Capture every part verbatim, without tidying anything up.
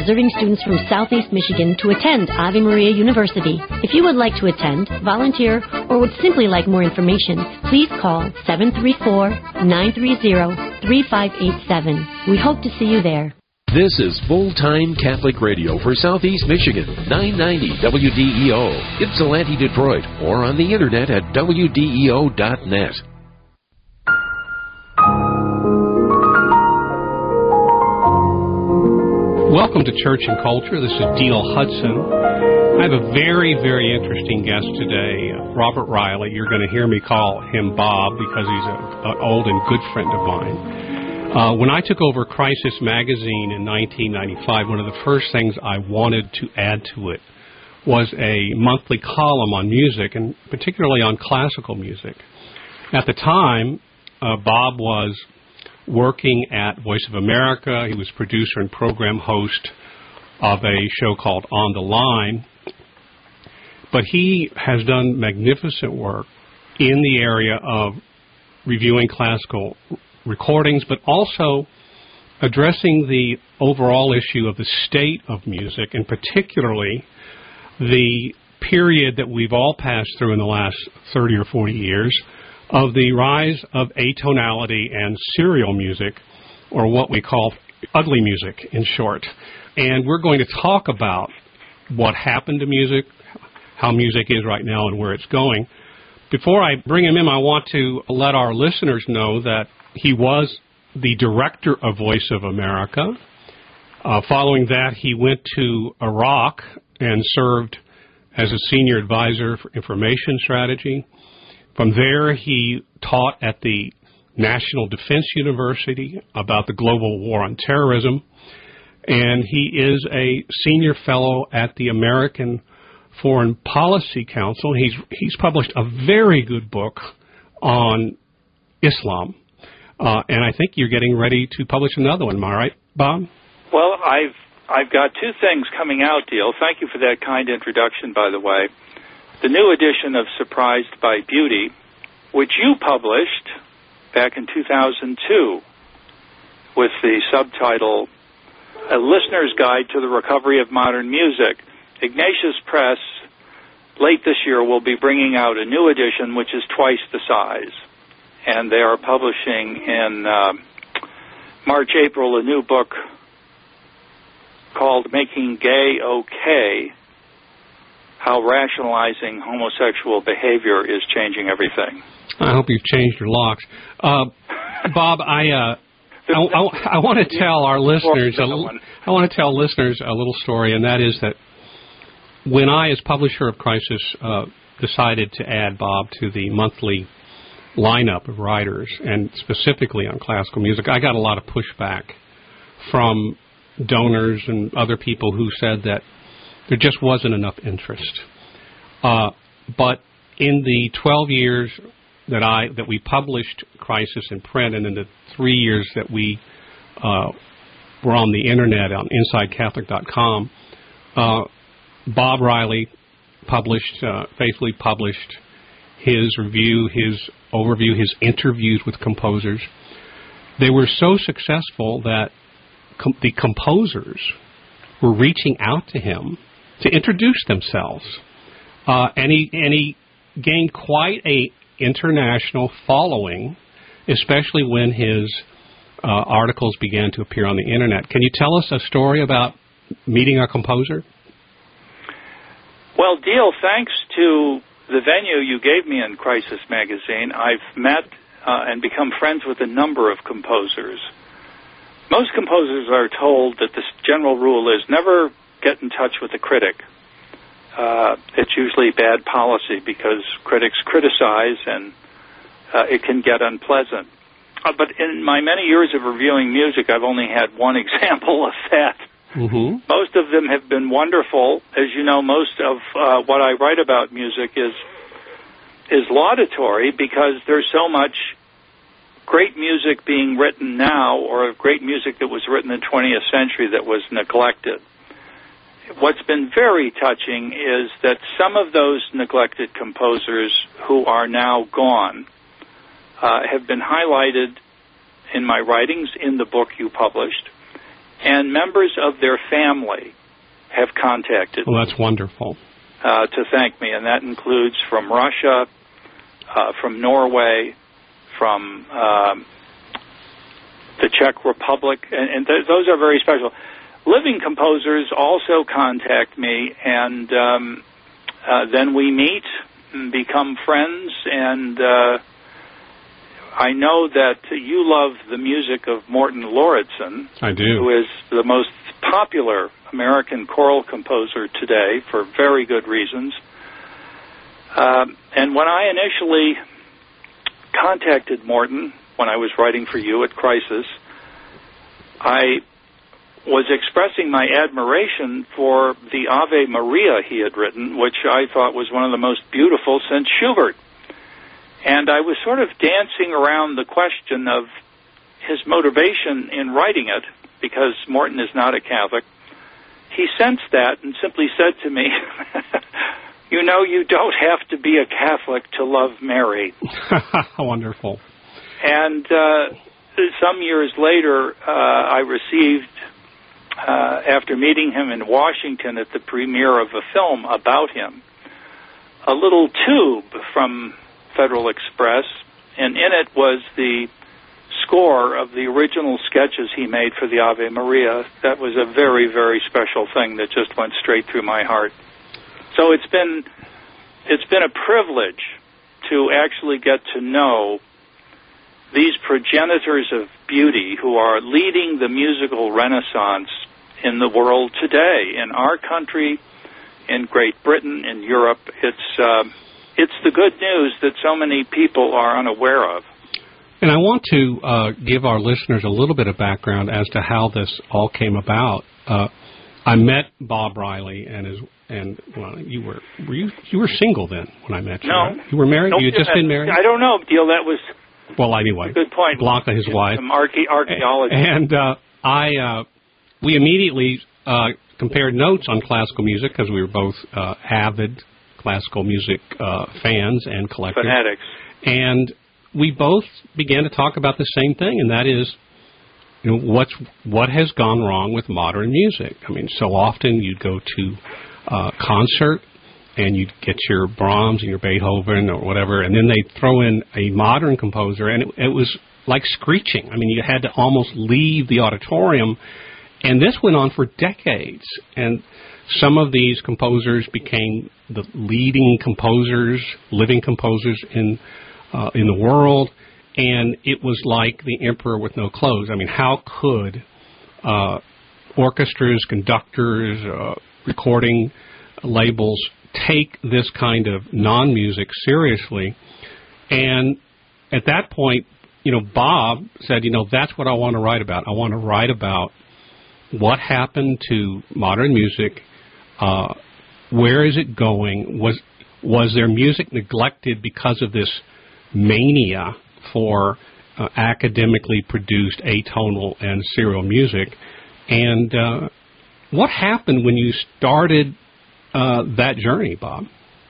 deserving students from Southeast Michigan to attend Ave Maria University. If you would like to attend, volunteer, or would simply like more information, please call seven three four, nine three zero, three five eight seven. We hope to see you there. This is full-time Catholic radio for Southeast Michigan, nine ninety W D E O, Ypsilanti, Detroit, or on the internet at W D E O dot net. Welcome to Church and Culture. This is Diehl Hudson. I have a very, very interesting guest today, Robert Riley. You're going to hear me call him Bob because he's an old and good friend of mine. Uh, when I took over Crisis Magazine in nineteen ninety-five, one of the first things I wanted to add to it was a monthly column on music, and particularly on classical music. At the time, uh, Bob was working at Voice of America. He was producer and program host of a show called On the Line. But he has done magnificent work in the area of reviewing classical recordings, but also addressing the overall issue of the state of music, and particularly the period that we've all passed through in the last thirty or forty years of the rise of atonality and serial music, or what we call ugly music in short. And we're going to talk about what happened to music, how music is right now, and where it's going. Before I bring him in, I want to let our listeners know that he was the director of Voice of America. Uh, following that, he went to Iraq and served as a senior advisor for information strategy. From there, he taught at the National Defense University about the global war on terrorism, and he is a senior fellow at the American Foreign Policy Council. He's he's published a very good book on Islam, uh, and I think you're getting ready to publish another one. Am I right, Bob? Well, I've I've got two things coming out, Diehl. Thank you for that kind introduction, by the way. The new edition of Surprised by Beauty, which you published back in two thousand two with the subtitle, A Listener's Guide to the Recovery of Modern Music. Ignatius Press, late this year, will be bringing out a new edition, which is twice the size. And they are publishing in uh, March, April, a new book called Making Gay Okay, How Rationalizing Homosexual Behavior is Changing Everything. I hope you've changed your locks. Uh, Bob, I, uh, I, I, I want to tell our listeners, a little, I want to tell listeners a little story, and that is that when I, as publisher of Crisis, uh, decided to add Bob to the monthly lineup of writers, and specifically on classical music, I got a lot of pushback from donors and other people who said that there just wasn't enough interest. Uh, but in the twelve years that I that we published Crisis in print, and in the three years that we uh, were on the internet on inside catholic dot com, uh, Bob Riley published, uh, faithfully published his review, his overview, his interviews with composers. They were so successful that com- the composers were reaching out to him to introduce themselves, uh, and he and he gained quite a international following, especially when his uh, articles began to appear on the internet. Can you tell us a story about meeting a composer? Well, Diehl, thanks to the venue you gave me in Crisis Magazine, I've met uh, and become friends with a number of composers. Most composers are told that the general rule is never get in touch with a critic. Uh, it's usually bad policy because critics criticize and uh, it can get unpleasant. Uh, but in my many years of reviewing music, I've only had one example of that. Mm-hmm. Most of them have been wonderful. As you know, most of uh, what I write about music is is laudatory because there's so much great music being written now, or great music that was written in the twentieth century that was neglected. What's been very touching is that some of those neglected composers who are now gone uh, have been highlighted in my writings in the book you published, and members of their family have contacted Well, that's wonderful. uh, to thank me, and that includes from Russia, uh, from Norway, from um, the Czech Republic, and, and th- those are very special. Living composers also contact me, and um, uh, then we meet and become friends, and uh, I know that you love the music of Morton Lauritsen. I do. Who is the most popular American choral composer today for very good reasons. Um, and when I initially contacted Morton, when I was writing for you at Crisis, I was expressing my admiration for the Ave Maria he had written, which I thought was one of the most beautiful since Schubert. And I was sort of dancing around the question of his motivation in writing it, because Morton is not a Catholic. He sensed that and simply said to me, you know, you don't have to be a Catholic to love Mary. Wonderful. And uh, some years later, uh, I received, uh, after meeting him in Washington at the premiere of a film about him, a little tube from Federal Express, and in it was the score of the original sketches he made for the Ave Maria. That was a very, very special thing that just went straight through my heart. So it's been it's been a privilege to actually get to know these progenitors of beauty who are leading the musical renaissance in the world today, in our country, in Great Britain, in Europe. It's uh, it's the good news that so many people are unaware of. And I want to uh, give our listeners a little bit of background as to how this all came about. Uh, I met Bob Riley and his and well, you were were you you were single then when I met you? No, right? You were married. Nope. You had just been married. I don't know, Deal. That was well, anyway. Good point. Blanca, his wife. Some archae- archaeology. And uh, I uh, we immediately uh, compared notes on classical music because we were both uh, avid classical music uh, fans and collectors. Fanatics. And we both began to talk about the same thing, and that is, you know, what's what has gone wrong with modern music. I mean, so often you'd go to a concert and you'd get your Brahms and your Beethoven or whatever, and then they'd throw in a modern composer, and it, it was like screeching. I mean, you had to almost leave the auditorium, and this went on for decades. And some of these composers became the leading composers, living composers in Uh, in the world, and it was like the emperor with no clothes. I mean, how could uh, orchestras, conductors, uh, recording labels take this kind of non-music seriously? And at that point, you know, Bob said, you know, that's what I want to write about. I want to write about what happened to modern music. Uh, where is it going? Was was their music neglected because of this mania for uh, academically produced atonal and serial music? And uh, what happened when you started uh, that journey, Bob?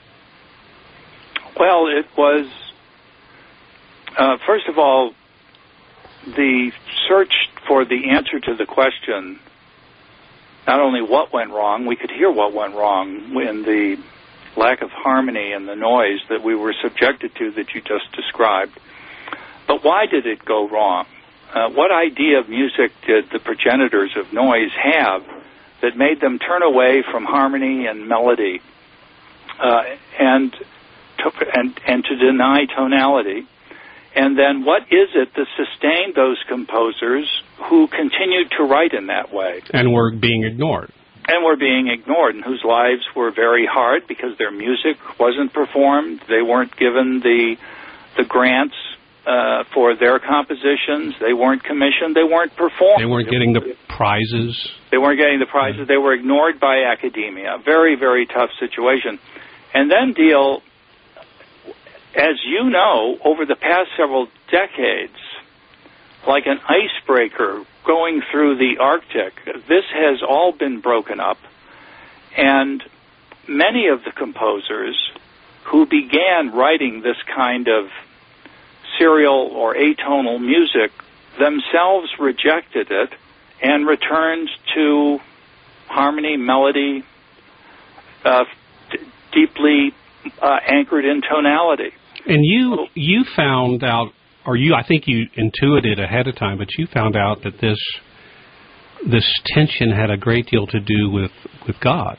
Well, it was, uh, first of all, the search for the answer to the question, not only what went wrong, we could hear what went wrong in the lack of harmony and the noise that we were subjected to that you just described. But why did it go wrong? Uh, what idea of music did the progenitors of noise have that made them turn away from harmony and melody uh, and, to, and, and to deny tonality? And then what is it that sustained those composers who continued to write in that way? And were being ignored. And were being ignored, and whose lives were very hard because their music wasn't performed. They weren't given the the grants uh, for their compositions. They weren't commissioned. They weren't performed. They weren't getting the prizes. They weren't getting the prizes. They were ignored by academia. Very, very tough situation. And then, Deal, as you know, over the past several decades, like an icebreaker going through the Arctic, this has all been broken up, and many of the composers who began writing this kind of serial or atonal music themselves rejected it and returns to harmony, melody, uh, d- deeply uh, anchored in tonality. And you you found out, or you I think you intuited ahead of time, but you found out that this this tension had a great deal to do with, with God.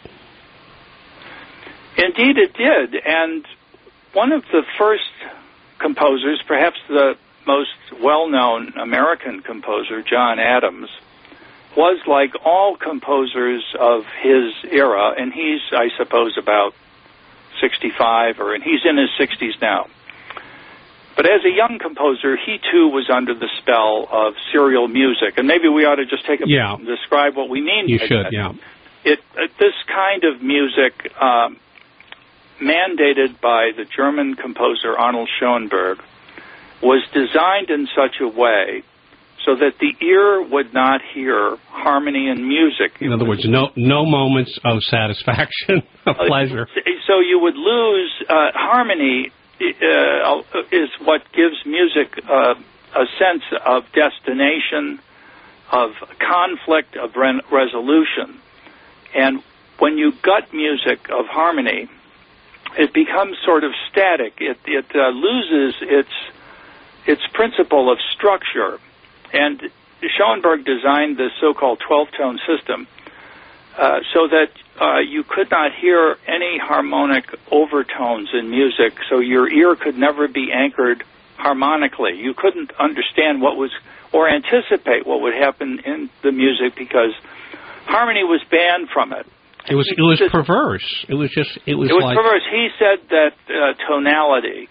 Indeed it did, and one of the first composers, perhaps the most well-known American composer, John Adams, was like all composers of his era, and he's, I suppose, about sixty-five, or and he's in his sixties now. But as a young composer, he too was under the spell of serial music, and maybe we ought to just take a yeah. minute and describe what we mean. You by should, that. yeah. It uh, this kind of music, um, mandated by the German composer Arnold Schoenberg, was designed in such a way so that the ear would not hear harmony and music. In other words, no no moments of satisfaction, of pleasure. So you would lose uh, harmony. Uh, is what gives music uh, a sense of destination, of conflict, of re- resolution. And when you gut music of harmony, it becomes sort of static. It, it uh, loses its its principle of structure. And Schoenberg designed this so-called twelve-tone system uh, so that uh, you could not hear any harmonic overtones in music, so your ear could never be anchored harmonically. You couldn't understand what was, or anticipate what would happen in the music, because harmony was banned from it. It was it was just, perverse. It was just it was. It was like... perverse. He said that uh, tonality,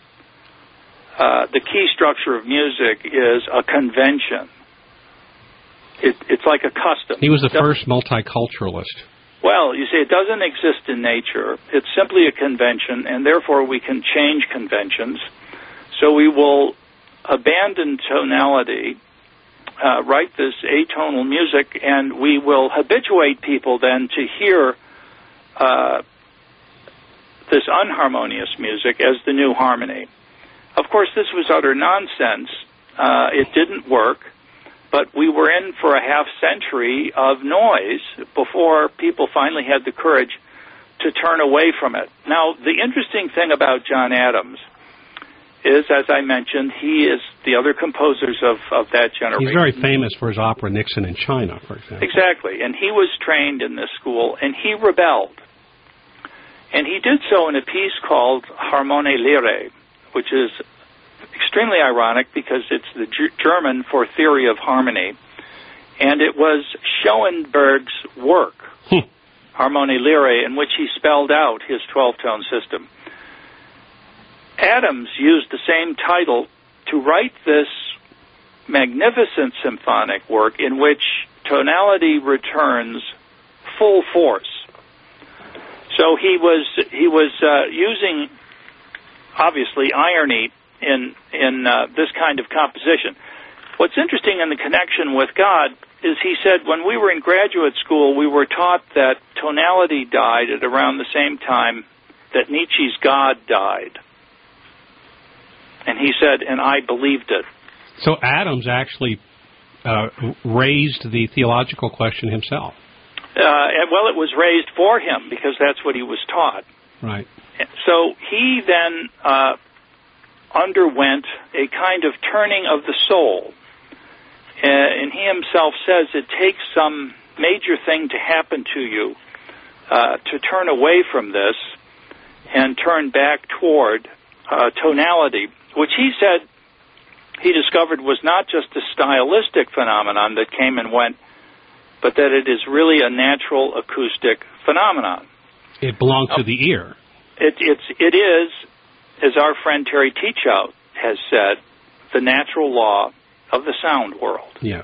uh, the key structure of music, is a convention. It, it's like a custom. He was the first multiculturalist. Well, you see, it doesn't exist in nature. It's simply a convention, and therefore we can change conventions. So we will abandon tonality, uh, write this atonal music, and we will habituate people then to hear uh, this unharmonious music as the new harmony. Of course, this was utter nonsense. Uh, it didn't work. But we were in for a half century of noise before people finally had the courage to turn away from it. Now, the interesting thing about John Adams is, as I mentioned, he is the other composers of, of that generation. He's very famous for his opera Nixon in China, for example. Exactly. And he was trained in this school, and he rebelled. And he did so in a piece called Harmonie Lyrae, which is extremely ironic because it's the G- German for theory of harmony, and it was Schoenberg's work, hmm. Harmonie Lyrae, in which he spelled out his twelve-tone system. Adams used the same title to write this magnificent symphonic work in which tonality returns full force. So he was he was uh, using, obviously, irony in in uh, this kind of composition. What's interesting in the connection with God is he said when we were in graduate school, we were taught that tonality died at around the same time that Nietzsche's God died. And he said, and I believed it. So Adams actually uh, raised the theological question himself. Uh, and, well, it was raised for him because that's what he was taught. Right. So he then Uh, underwent a kind of turning of the soul. Uh, and he himself says it takes some major thing to happen to you uh, to turn away from this and turn back toward uh, tonality, which he said he discovered was not just a stylistic phenomenon that came and went, but that it is really a natural acoustic phenomenon. It belongs uh, to the ear. It, it's, it is, as our friend Terry Teachout has said, the natural law of the sound world. Yes.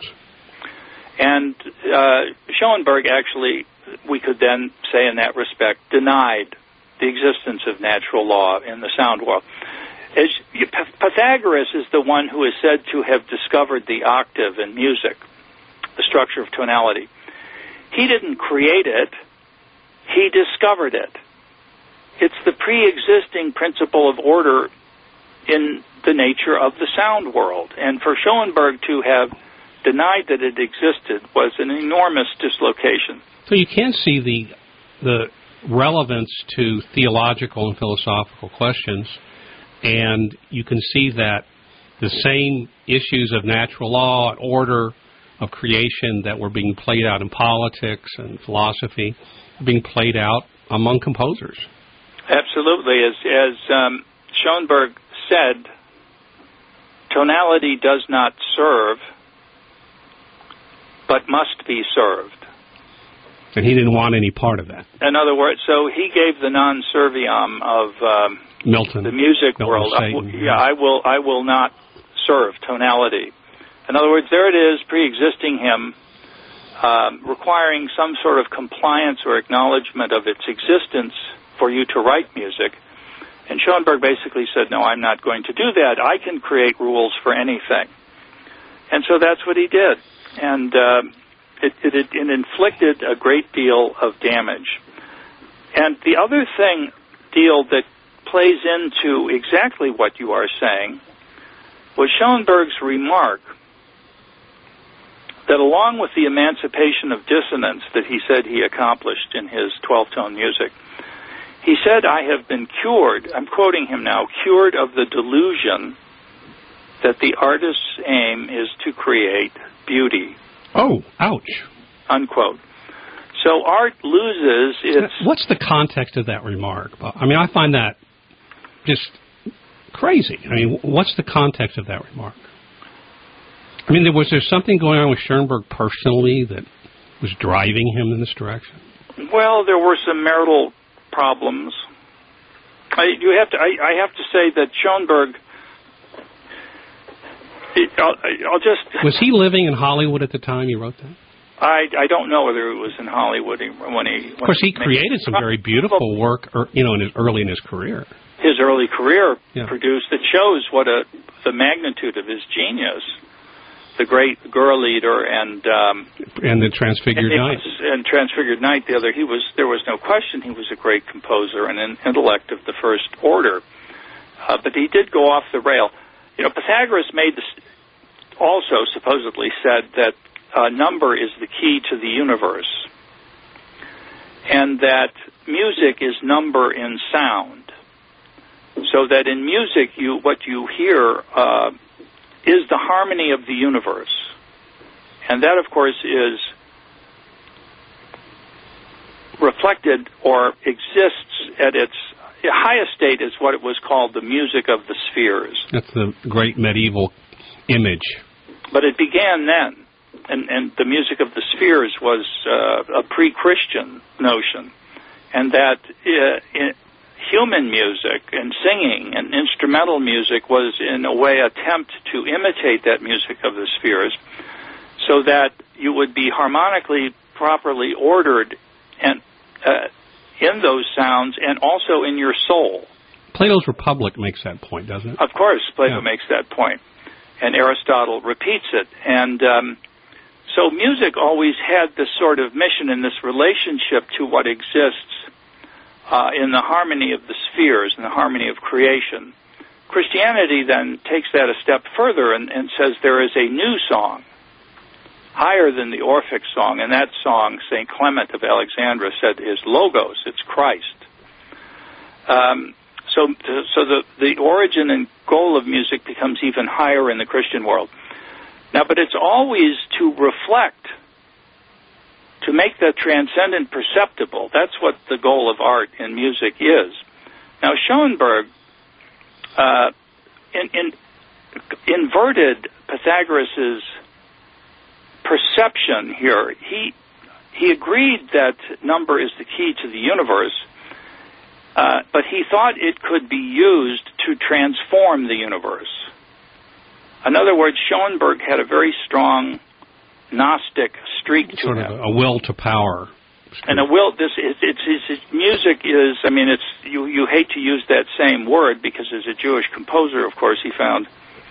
And uh, Schoenberg actually, we could then say in that respect, denied the existence of natural law in the sound world. As, Pythagoras is the one who is said to have discovered the octave in music, the structure of tonality. He didn't create it. He discovered it. It's the pre-existing principle of order in the nature of the sound world. And for Schoenberg to have denied that it existed was an enormous dislocation. So you can see the the relevance to theological and philosophical questions, and you can see that the same issues of natural law and order, of creation that were being played out in politics and philosophy, are being played out among composers. Absolutely. As, as um, Schoenberg said, tonality does not serve, but must be served. And he didn't want any part of that. In other words, so he gave the non serviam of um, Milton, the music Milton world. Satan, I, yeah, I will. I will not serve tonality. In other words, there it is, pre-existing him, um, requiring some sort of compliance or acknowledgement of its existence for you to write music. And Schoenberg basically said, "No, I'm not going to do that. I can create rules for anything." And so that's what he did. And uh, It, it, it inflicted a great deal of damage. And the other thing, Deal, that plays into exactly what you are saying was Schoenberg's remark that along with the emancipation of dissonance that he said he accomplished in his twelve-tone music, he said, "I have been cured," I'm quoting him now, "cured of the delusion that the artist's aim is to create beauty." Oh, ouch. Unquote. So art loses its... What's the context of that remark? I mean, I find that just crazy. I mean, what's the context of that remark? I mean, was there something going on with Schoenberg personally that was driving him in this direction? Well, there were some marital problems. I, you have to. I, I have to say that Schoenberg... I'll, I'll just... Was he living in Hollywood at the time he wrote that? I, I don't know whether it was in Hollywood when he... When of course, he made, created some very beautiful work, or, you know, in his, early in his career. His early career yeah. produced, it shows what a the magnitude of his genius. The great Girl Leader and... Um, and the Transfigured and Night. Was, and Transfigured Night, the other, he was, there was no question he was a great composer and an intellect of the first order. Uh, but he did go off the rail. You know, Pythagoras made this, also supposedly said that uh, number is the key to the universe, and that music is number in sound. So that in music, you what you hear uh, is the harmony of the universe, and that, of course, is reflected or exists at its the highest state is what it was called the music of the spheres. That's the great medieval image. But it began then, and, and the music of the spheres was uh, a pre-Christian notion, and that uh, in human music and singing and instrumental music was in a way attempt to imitate that music of the spheres so that you would be harmonically properly ordered and uh, in those sounds and also in your soul. Plato's Republic makes that point, doesn't it? Of course, Plato yeah. makes that point, and Aristotle repeats it. And um, so music always had this sort of mission and this relationship to what exists uh, in the harmony of the spheres and the harmony of creation. Christianity then takes that a step further and, and says there is a new song, higher than the Orphic song, and that song, Saint Clement of Alexandria said, is Logos, it's Christ. Um, so so the, the origin and goal of music becomes even higher in the Christian world. Now, but it's always to reflect, to make that transcendent perceptible. That's what the goal of art and music is. Now, Schoenberg uh, in, in, inverted Pythagoras's perception here. He he agreed that number is the key to the universe, uh, but he thought it could be used to transform the universe. In other words, Schoenberg had a very strong Gnostic streak to sort him. Sort of a will to power. Streak. And a will. This is it's, it's, it's music is. I mean, it's you. You hate to use that same word because as a Jewish composer, of course, he found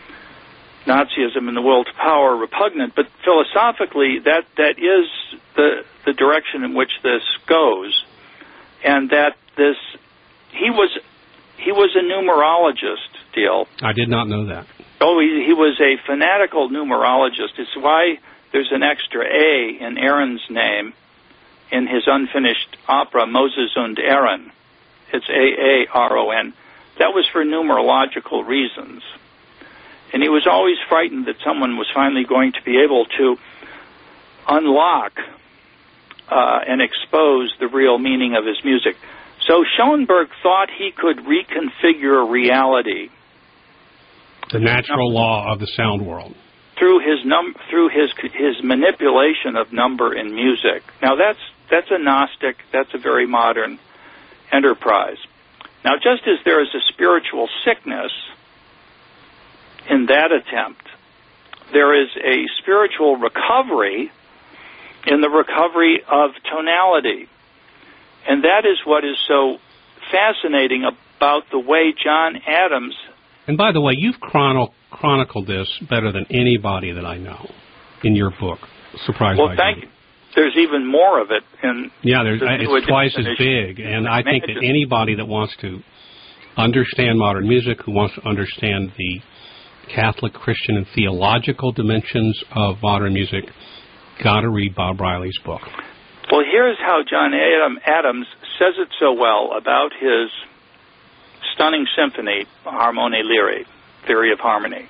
Nazism and the will to power repugnant, but philosophically that, that is the the direction in which this goes, and that this he was he was a numerologist, Deal. I did not know that. Oh, he, he was a fanatical numerologist. It's why there's an extra A in Aaron's name in his unfinished opera, Moses und Aaron. It's A A R O N. That was for numerological reasons. And he was always frightened that someone was finally going to be able to unlock uh, and expose the real meaning of his music. So Schoenberg thought he could reconfigure reality. The natural law of the sound world. Through his num through his his manipulation of number in music. Now that's that's a Gnostic, that's a very modern enterprise. Now, just as there is a spiritual sickness in that attempt, there is a spiritual recovery in the recovery of tonality. And that is what is so fascinating about the way John Adams... And by the way, you've chrono chronicled this better than anybody that I know in your book, Surprised well, by thank Beauty. you. There's even more of it in yeah. There's the it's twice as big, and I think that anybody that wants to understand modern music, who wants to understand the Catholic, Christian, and theological dimensions of modern music, got to read Bob Riley's book. Well, here's how John Adam, Adams says it so well about his stunning symphony, Harmonie Lyrique, Theory of Harmony.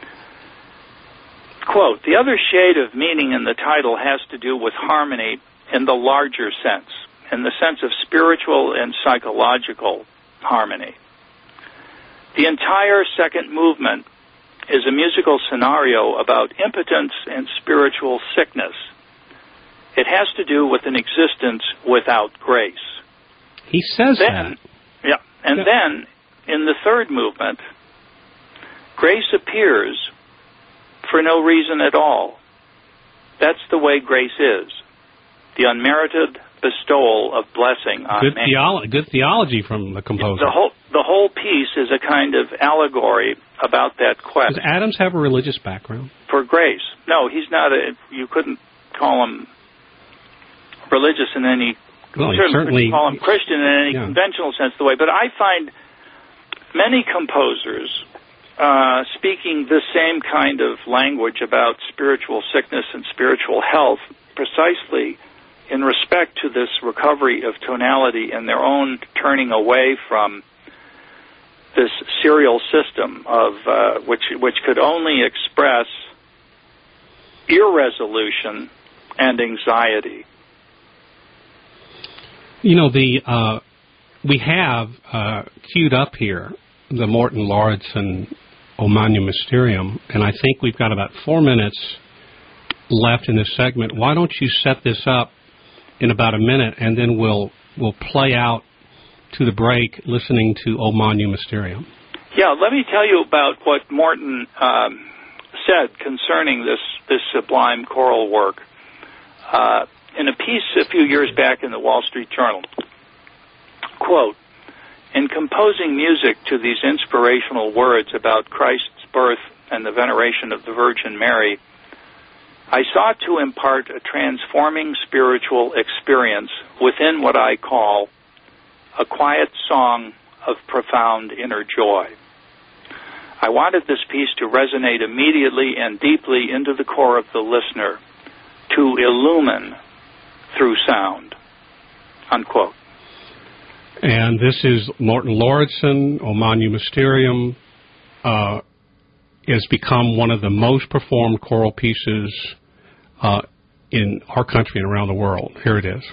Quote, the other shade of meaning in the title has to do with harmony in the larger sense, in the sense of spiritual and psychological harmony. The entire second movement is a musical scenario about impotence and spiritual sickness. It has to do with an existence without grace. He says then, that. Yeah, and yeah. then, in the third movement, grace appears for no reason at all. That's the way grace is. The unmerited bestowal of blessing on good man. Theolo- good theology from the composer. The whole, the whole piece is a kind of allegory about that quest. Does Adams have a religious background? For grace. No, he's not a... You couldn't call him religious in any... Well, certainly, certainly couldn't call him Christian in any yeah. conventional sense of the way. But I find many composers uh, speaking the same kind of language about spiritual sickness and spiritual health precisely in respect to this recovery of tonality and their own turning away from this serial system of uh, which which could only express irresolution and anxiety. You know, the uh, we have uh, queued up here the Morton Lauridsen O Magnum Mysterium, and I think we've got about four minutes left in this segment. Why don't you set this up in about a minute, and then we'll we'll play out to the break listening to O Magnum Mysterium. Yeah, let me tell you about what Morton um, said concerning this, this sublime choral work. Uh, in a piece a few years back in the Wall Street Journal, quote, in composing music to these inspirational words about Christ's birth and the veneration of the Virgin Mary, I sought to impart a transforming spiritual experience within what I call a quiet song of profound inner joy. I wanted this piece to resonate immediately and deeply into the core of the listener, to illumine through sound, unquote. And this is Morton Lauridsen, O Magnum Mysterium, uh, has become one of the most performed choral pieces uh, in our country and around the world. Here it is.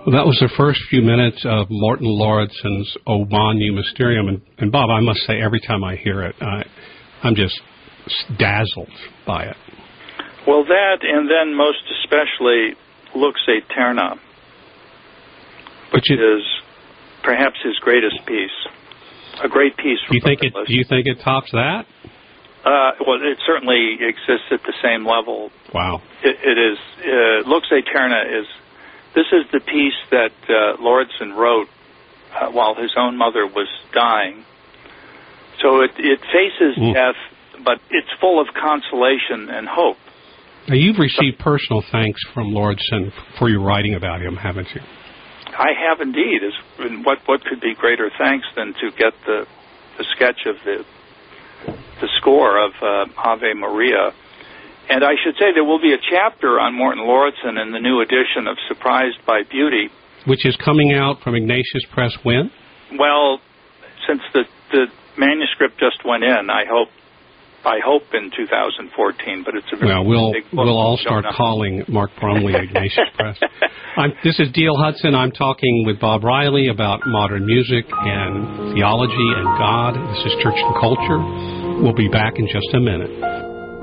Well, that was the first few minutes of Morton Lauridsen's O Manu Mysterium. And, and Bob, I must say, every time I hear it, I, I'm just dazzled by it. Well, that, and then most especially Lux Aeterna, which it, is perhaps his greatest piece. A great piece. Do you think it? Do you think it tops that? Uh, well, it certainly exists at the same level. Wow. It, it is. Uh, Lux Aeterna is. This is the piece that uh, Lauridsen wrote uh, while his own mother was dying. So it, it faces mm. death, but it's full of consolation and hope. Now, you've received personal thanks from Lauridsen for your writing about him, haven't you? I have indeed. And what what could be greater thanks than to get the the sketch of the the score of uh, Ave Maria. And I should say there will be a chapter on Morton Lauridsen in the new edition of Surprised by Beauty. Which is coming out from Ignatius Press when? Well, since the, the manuscript just went in, I hope I hope in two thousand fourteen, but it's a very well, we'll, big book. We'll all start calling Mark Brumley Ignatius Press. I'm, this is D L Hudson. I'm talking with Bob Riley about modern music and theology and God. This is Church and Culture. We'll be back in just a minute.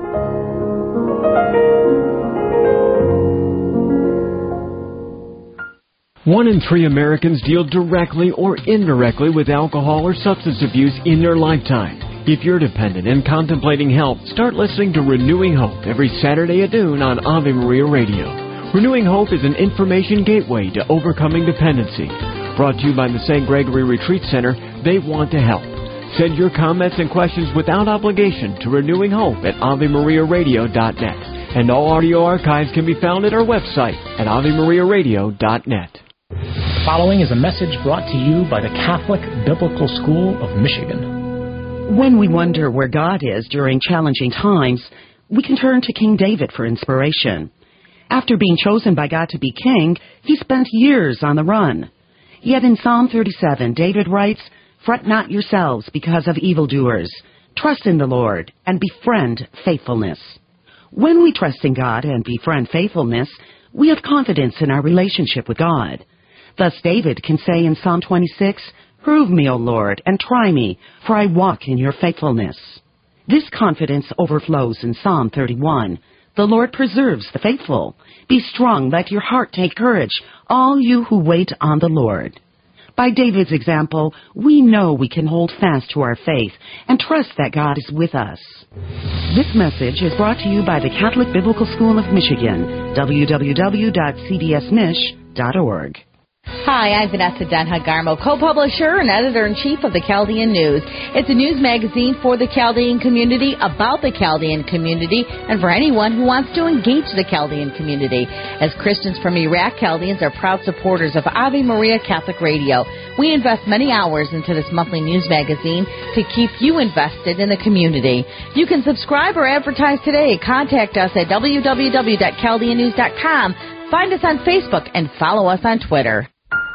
One in three Americans deal directly or indirectly with alcohol or substance abuse in their lifetime. If you're dependent and contemplating help, start listening to Renewing Hope every Saturday at noon on Ave Maria Radio. Renewing Hope is an information gateway to overcoming dependency. Brought to you by the Saint Gregory Retreat Center, they want to help. Send your comments and questions without obligation to Renewing Hope at ave maria radio dot net. And all audio archives can be found at our website at ave maria radio dot net. The following is a message brought to you by the Catholic Biblical School of Michigan. When we wonder where God is during challenging times, we can turn to King David for inspiration. After being chosen by God to be king, he spent years on the run. Yet in Psalm thirty-seven, David writes, "Fret not yourselves because of evildoers. Trust in the Lord and befriend faithfulness." When we trust in God and befriend faithfulness, we have confidence in our relationship with God. Thus David can say in Psalm twenty-six, "Prove me, O Lord, and try me, for I walk in your faithfulness." This confidence overflows in Psalm thirty-one. "The Lord preserves the faithful. Be strong, let your heart take courage, all you who wait on the Lord." By David's example, we know we can hold fast to our faith and trust that God is with us. This message is brought to you by the Catholic Biblical School of Michigan, w w w dot c b s mich dot org. Hi, I'm Vanessa Denha-Garmo, co-publisher and editor-in-chief of the Chaldean News. It's a news magazine for the Chaldean community, about the Chaldean community, and for anyone who wants to engage the Chaldean community. As Christians from Iraq, Chaldeans are proud supporters of Ave Maria Catholic Radio. We invest many hours into this monthly news magazine to keep you invested in the community. You can subscribe or advertise today. Contact us at w w w dot chaldean news dot com. Find us on Facebook and follow us on Twitter.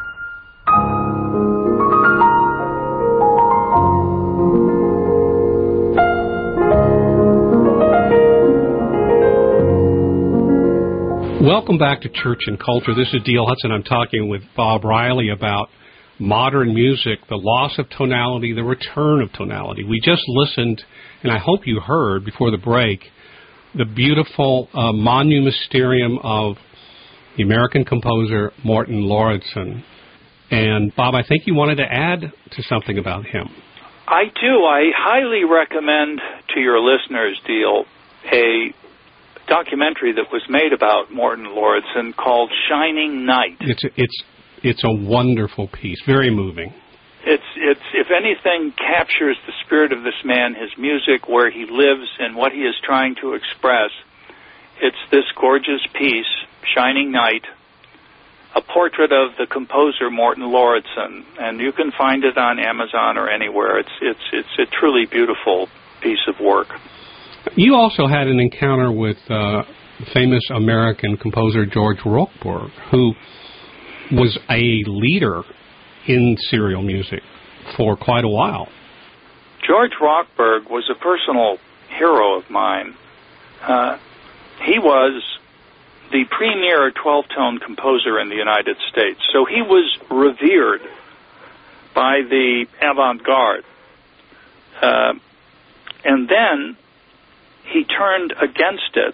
Welcome back to Church and Culture. This is D L Hudson. I'm talking with Bob Riley about modern music, the loss of tonality, the return of tonality. We just listened, and I hope you heard before the break, the beautiful uh, Manu Mysterium of the American composer Morton Lauridsen. And, Bob, I think you wanted to add to something about him. I do. I highly recommend to your listeners, Deal, a documentary that was made about Morton Lauridsen called Shining Night. It's a, it's it's a wonderful piece, very moving. It's it's if anything captures the spirit of this man, his music, where he lives, and what he is trying to express. It's this gorgeous piece, Shining Night, a portrait of the composer Morton Lauridsen, and you can find it on Amazon or anywhere. It's it's it's a truly beautiful piece of work. You also had an encounter with uh, famous American composer George Rochberg, who was a leader in serial music for quite a while. George Rochberg was a personal hero of mine. Uh, he was the premier twelve-tone composer in the United States. So he was revered by the avant-garde. Uh, and then he turned against it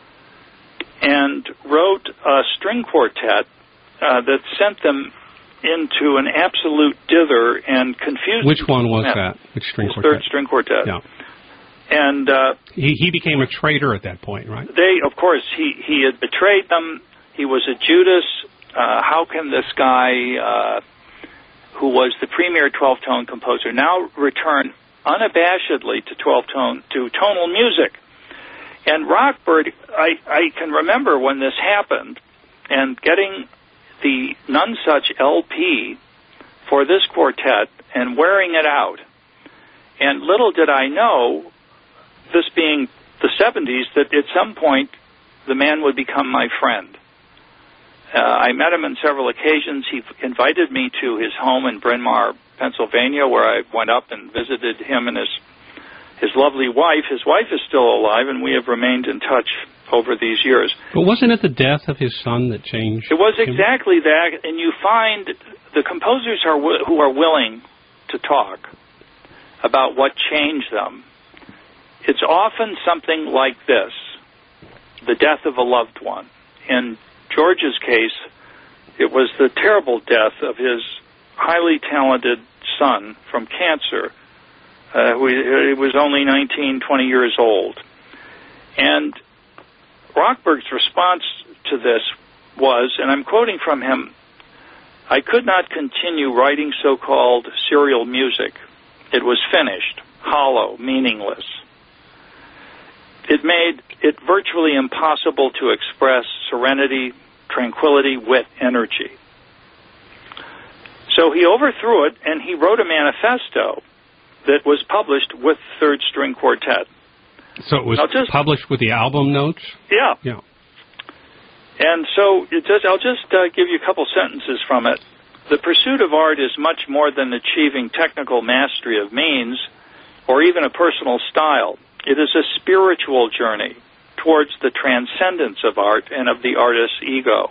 and wrote a string quartet uh, that sent them into an absolute dither and confusion. Which one was that? Which string His quartet? third string quartet. Yeah. And uh, he, he became a traitor at that point, right? They, of course, he, he had betrayed them. He was a Judas. Uh, how can this guy, uh, who was the premier twelve-tone composer, now return unabashedly to twelve-tone, to tonal music? And Rockberg, I, I can remember when this happened, and getting the None Such L P for this quartet and wearing it out. And little did I know, this being the seventies, that at some point the man would become my friend. Uh, I met him on several occasions. He invited me to his home in Bryn Mawr, Pennsylvania, where I went up and visited him and his his lovely wife. His wife is still alive, and we have remained in touch over these years. But wasn't it the death of his son that changed It was him? exactly that, and you find the composers are w- who are willing to talk about what changed them. It's often something like this, the death of a loved one. In George's case, it was the terrible death of his highly talented son from cancer. Uh, he was only nineteen, twenty years old. And Rockberg's response to this was, and I'm quoting from him, "I could not continue writing so-called serial music. It was finished, hollow, meaningless. It made it virtually impossible to express serenity, tranquility with energy." So he overthrew it, and he wrote a manifesto that was published with Third String Quartet. So it was just, published with the album notes? Yeah. Yeah. And so it just, I'll just uh, give you a couple sentences from it. "The pursuit of art is much more than achieving technical mastery of means or even a personal style. It is a spiritual journey towards the transcendence of art and of the artist's ego.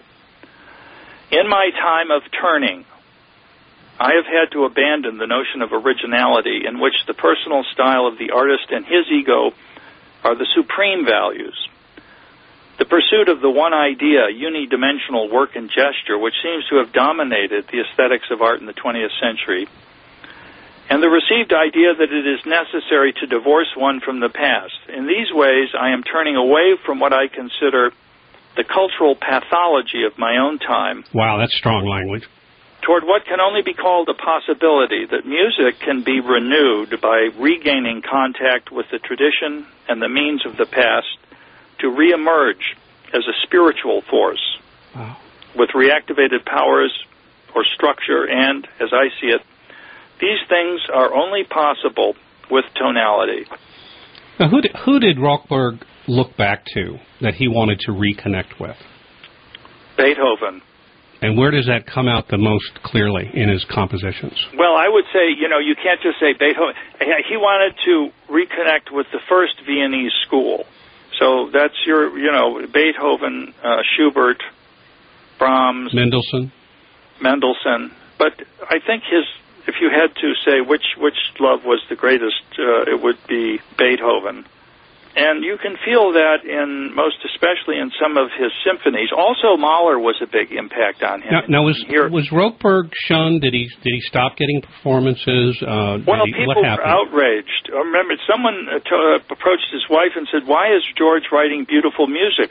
In my time of turning, I have had to abandon the notion of originality in which the personal style of the artist and his ego are the supreme values. The pursuit of the one idea, unidimensional work and gesture, which seems to have dominated the aesthetics of art in the twentieth century, and the received idea that it is necessary to divorce one from the past. In these ways, I am turning away from what I consider the cultural pathology of my own time." Wow, that's strong language. "Toward what can only be called a possibility that music can be renewed by regaining contact with the tradition and the means of the past to reemerge as a spiritual force wow. with reactivated powers or structure, and, as I see it, these things are only possible with tonality." Now, who did, who did Rockberg look back to that he wanted to reconnect with? Beethoven. And where does that come out the most clearly in his compositions? Well, I would say, you know, you can't just say Beethoven. He wanted to reconnect with the first Viennese school. So that's your, you know, Beethoven, uh, Schubert, Brahms, Mendelssohn. Mendelssohn. But I think his, if you had to say which which love was the greatest, uh, it would be Beethoven. And you can feel that in most, especially in some of his symphonies. Also, Mahler was a big impact on him. Now, now was Here, was Rockberg shunned? Did he did he stop getting performances? Uh, well, he, people what were happened? outraged. I remember someone uh, to, uh, approached his wife and said, "Why is George writing beautiful music?"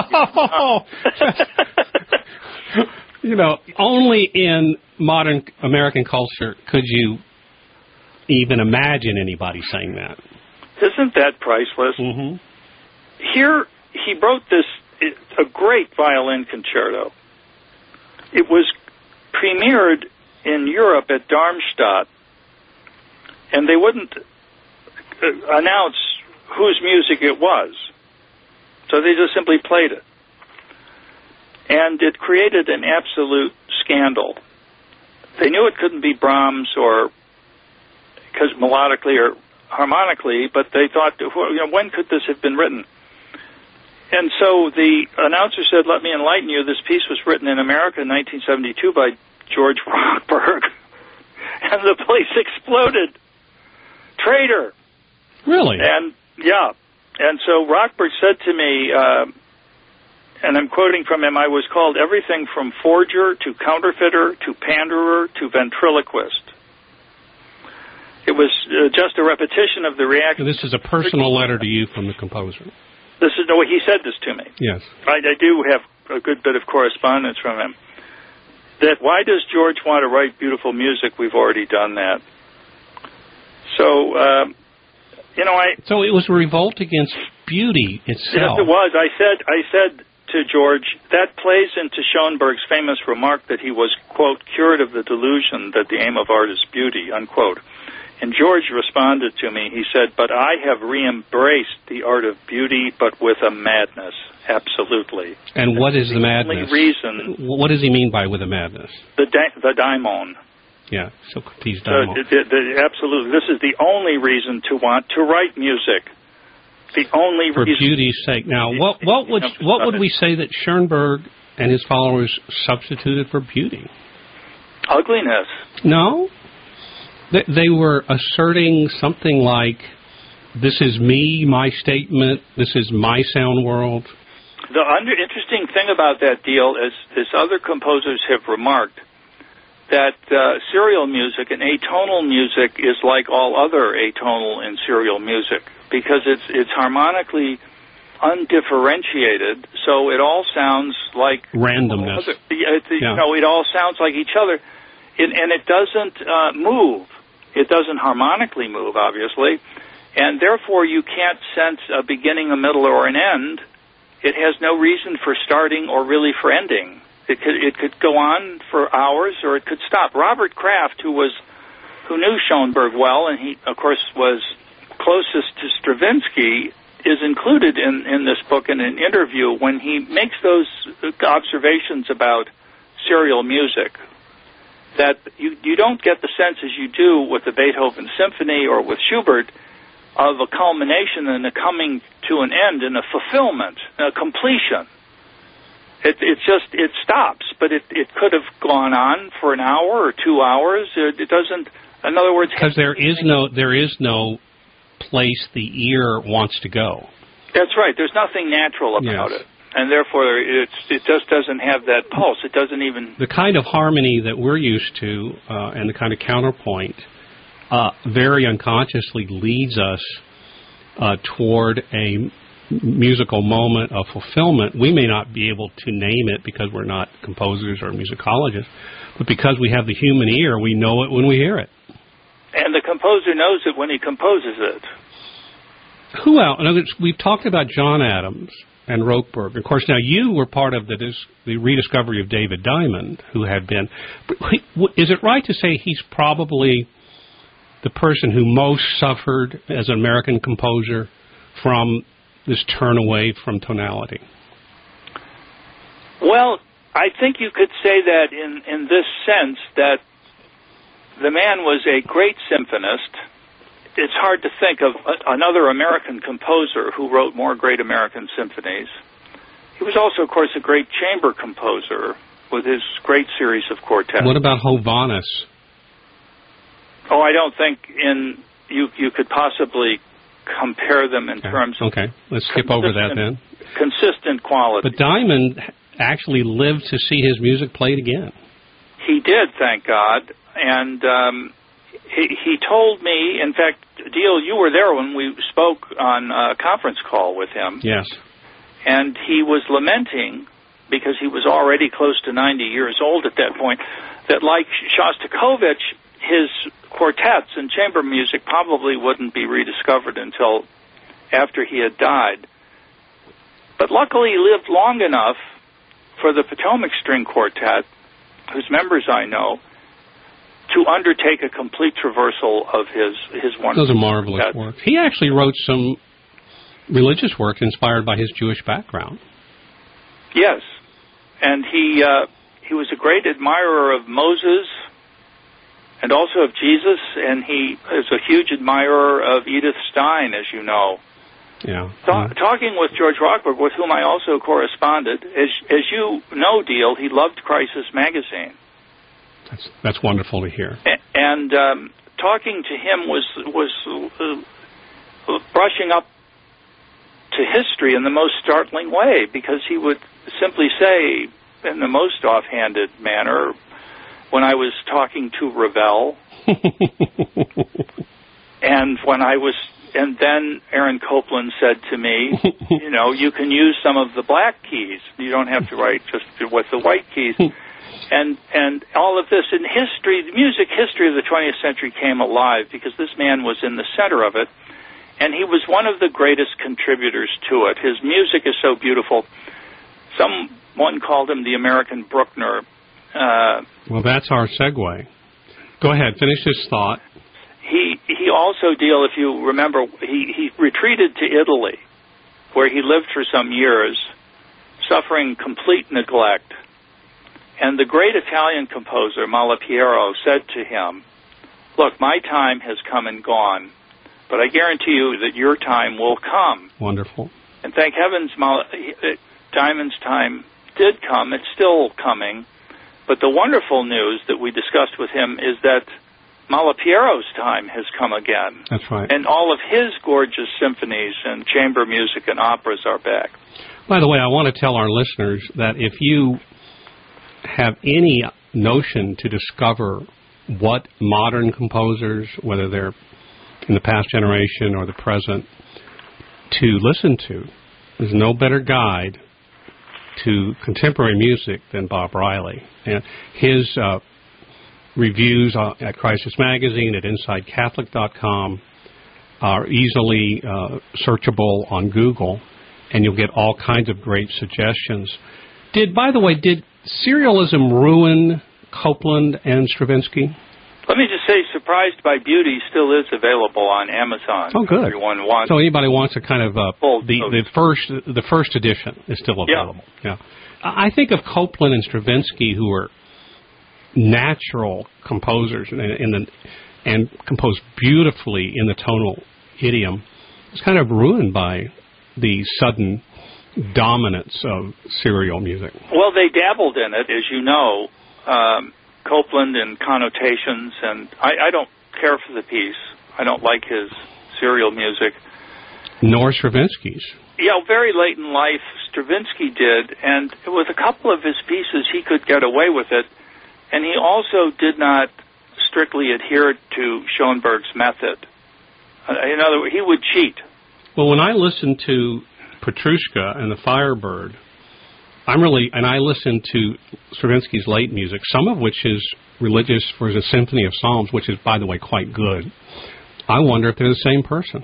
You know, only in modern American culture could you even imagine anybody saying that. Isn't that priceless? Mm-hmm. Here, he wrote this, a great violin concerto. It was premiered in Europe at Darmstadt, and they wouldn't uh, announce whose music it was. So they just simply played it. And it created an absolute scandal. They knew it couldn't be Brahms or because melodically or harmonically, but they thought, you know, when could this have been written? And so the announcer said, "Let me enlighten you. This piece was written in America in nineteen seventy-two by George Rockberg." And the place exploded. Traitor. Really? And, yeah. And so Rockberg said to me, uh, and I'm quoting from him, "I was called everything from forger to counterfeiter to panderer to ventriloquist. It was uh, just a repetition of the reaction." This is a personal letter to you from the composer. This is no way he said this to me. Yes. I, I do have a good bit of correspondence from him. That why does George want to write beautiful music? We've already done that. So, um, you know, I... So it was a revolt against beauty itself. Yes, it was. I said, I said to George, that plays into Schoenberg's famous remark that he was, quote, cured of the delusion that the aim of art is beauty, unquote. And George responded to me. He said, "But I have re-embraced the art of beauty, but with a madness, absolutely." And what is the, the madness? Only reason. What does he mean by with a madness? The di- the daimon. Yeah, so he's daimon. The, the, the, absolutely. This is the only reason to want to write music. The only for reason. For beauty's sake. Now, what what would what would we say that Schoenberg and his followers substituted for beauty? Ugliness. No. They were asserting something like, this is me, my statement, this is my sound world. The under, interesting thing about that deal is, is other composers have remarked that uh, serial music and atonal music is like all other atonal and serial music because it's it's harmonically undifferentiated, so it all sounds like randomness. Other, it, yeah. You know, it all sounds like each other, and, and it doesn't uh, move. It doesn't harmonically move, obviously, and therefore you can't sense a beginning, a middle, or an end. It has no reason for starting or really for ending. It could it could go on for hours or it could stop. Robert Kraft, who was who knew Schoenberg well, and he of course was closest to Stravinsky, is included in, in this book in an interview when he makes those observations about serial music. That you, you don't get the sense as you do with the Beethoven Symphony or with Schubert of a culmination and a coming to an end and a fulfillment, a completion. It, it just, it stops, but it, it could have gone on for an hour or two hours. It, it doesn't, in other words... Because there is no, there is no place the ear wants to go. That's right. There's nothing natural about yes. it. And therefore, it's, it just doesn't have that pulse. It doesn't even... The kind of harmony that we're used to uh, and the kind of counterpoint uh, very unconsciously leads us uh, toward a musical moment of fulfillment. We may not be able to name it because we're not composers or musicologists, but because we have the human ear, we know it when we hear it. And the composer knows it when he composes it. Who else? In other words, we've talked about John Adams and Rochberg. Of course, now you were part of the dis- the rediscovery of David Diamond, who had been... Is it right to say he's probably the person who most suffered as an American composer from this turn away from tonality? Well, I think you could say that in, in this sense that the man was a great symphonist. It's hard to think of a, another American composer who wrote more great American symphonies. He was also, of course, a great chamber composer with his great series of quartets. What about Hovhannes? Oh, I don't think in you you could possibly compare them in okay. terms of... Okay, let's skip over that then. Consistent quality. But Diamond actually lived to see his music played again. He did, thank God. And um, he, he told me, in fact, Deal, you were there when we spoke on a conference call with him. Yes. And he was lamenting, because he was already close to ninety years old at that point, that like Shostakovich, his quartets and chamber music probably wouldn't be rediscovered until after he had died. But luckily he lived long enough for the Potomac String Quartet, whose members I know, to undertake a complete traversal of his, his wonderful Those are marvelous quartets. works. He actually wrote some religious work inspired by his Jewish background. Yes. And he uh, he was a great admirer of Moses and also of Jesus, and he is a huge admirer of Edith Stein, as you know. Yeah. Ta- talking with George Rockberg, with whom I also corresponded, as as you know, Deal, he loved Crisis magazine. That's that's wonderful to hear. A- and um, talking to him was was uh, brushing up to history in the most startling way, because he would simply say, in the most offhanded manner, when I was talking to Ravel, and when I was, and then Aaron Copland said to me, you know, you can use some of the black keys. You don't have to write just with the white keys. And and all of this in history, the music history of the twentieth century came alive because this man was in the center of it, and he was one of the greatest contributors to it. His music is so beautiful. Someone called him the American Bruckner. Uh, well, that's our segue. Go ahead, finish this thought. He he also, Deal, if you remember, he, he retreated to Italy, where he lived for some years, suffering complete neglect. And the great Italian composer, Malipiero, said to him, look, my time has come and gone, but I guarantee you that your time will come. Wonderful. And thank heavens, Mal- Diamond's time did come. It's still coming. But the wonderful news that we discussed with him is that Malipiero's time has come again. That's right. And all of his gorgeous symphonies and chamber music and operas are back. By the way, I want to tell our listeners that if you have any notion to discover what modern composers, whether they're in the past generation or the present, to listen to, there's no better guide to contemporary music than Bob Riley. And his uh, reviews uh, at Crisis Magazine, at Inside Catholic dot com, are easily uh, searchable on Google, and you'll get all kinds of great suggestions. Did, by the way, did serialism ruin Copland and Stravinsky? Let me just say, Surprised by Beauty still is available on Amazon. Oh, good. Everyone wants. So anybody wants a kind of uh, Full the the first the first edition is still available. Yeah. yeah. I think of Copland and Stravinsky, who were natural composers and in the and composed beautifully in the tonal idiom. It's kind of ruined by the sudden dominance of serial music. Well, they dabbled in it, as you know. Um, Copland and connotations, and I, I don't care for the piece. I don't like his serial music. Nor Stravinsky's. Yeah, very late in life, Stravinsky did, and with a couple of his pieces, he could get away with it, and he also did not strictly adhere to Schoenberg's method. Uh, in other words, he would cheat. Well, when I listen to Petrushka and the Firebird, I'm really, and I listen to Stravinsky's late music, some of which is religious for the Symphony of Psalms, which is, by the way, quite good. I wonder if they're the same person.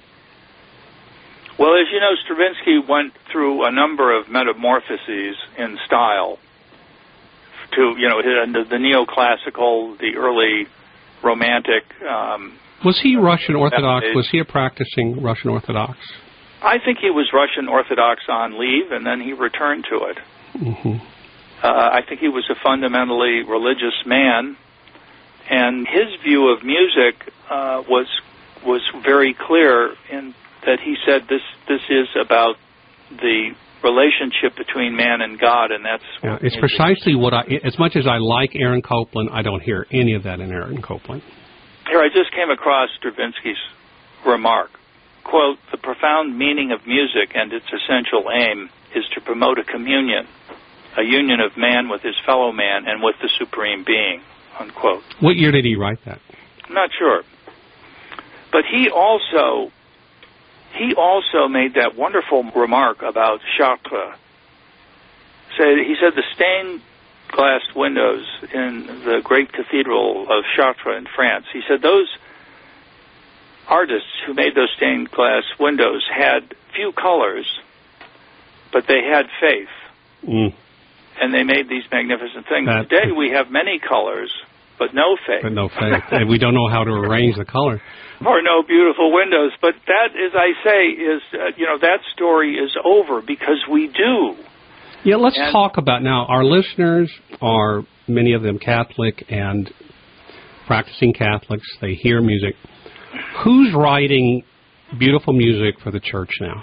Well, as you know, Stravinsky went through a number of metamorphoses in style to, you know, the, the neoclassical, the early romantic. Um, was he Russian Orthodox? Was he a practicing Russian Orthodox? I think he was Russian Orthodox on leave, and then he returned to it. Mm-hmm. Uh, I think he was a fundamentally religious man, and his view of music uh, was was very clear in that he said this this is about the relationship between man and God, and that's yeah, it's precisely what I. As much as I like Aaron Copland, I don't hear any of that in Aaron Copland. Here, I just came across Stravinsky's remark. Quote, the profound meaning of music and its essential aim is to promote a communion, a union of man with his fellow man and with the Supreme Being, unquote. What year did he write that? I'm not sure. But he also, he also made that wonderful remark about Chartres. Say, he said the stained glass windows in the great cathedral of Chartres in France, he said those artists who made those stained glass windows had few colors, but they had faith. Mm. And they made these magnificent things. That, Today we have many colors, but no faith. But no faith. And we don't know how to arrange the color. Or no beautiful windows. But that, as I say, is, uh, you know, that story is over because we do. Yeah, let's and, talk about now. Our listeners are, many of them, Catholic and practicing Catholics. They hear music. Who's writing beautiful music for the church now?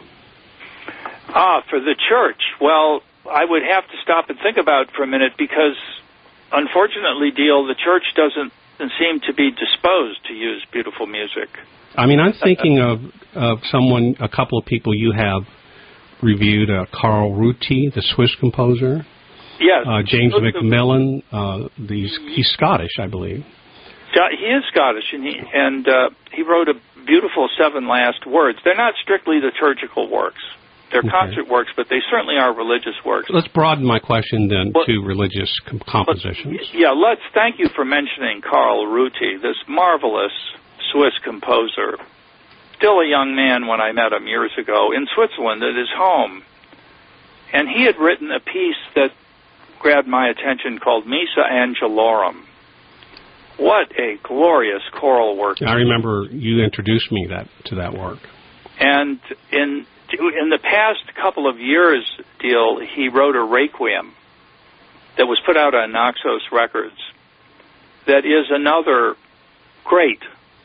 Ah, for the church. Well, I would have to stop and think about it for a minute because, unfortunately, Deal, the church doesn't seem to be disposed to use beautiful music. I mean, I'm thinking of, of someone, a couple of people you have reviewed, uh, Carl Ruti, the Swiss composer. Yes. Uh, James McMillan, uh, these, he's Scottish, I believe. He is Scottish, and he and uh, he wrote a beautiful Seven Last Words. They're not strictly liturgical works. They're okay. concert works, but they certainly are religious works. Let's broaden my question then well, to religious com- compositions. Let's, yeah, let's. Thank you for mentioning Carl Ruti, this marvelous Swiss composer. Still a young man when I met him years ago in Switzerland at his home. And he had written a piece that grabbed my attention called Missa Angelorum. What a glorious choral work. I remember you introduced me that to that work. And in in the past couple of years, Deal, he wrote a requiem that was put out on Naxos Records that is another great,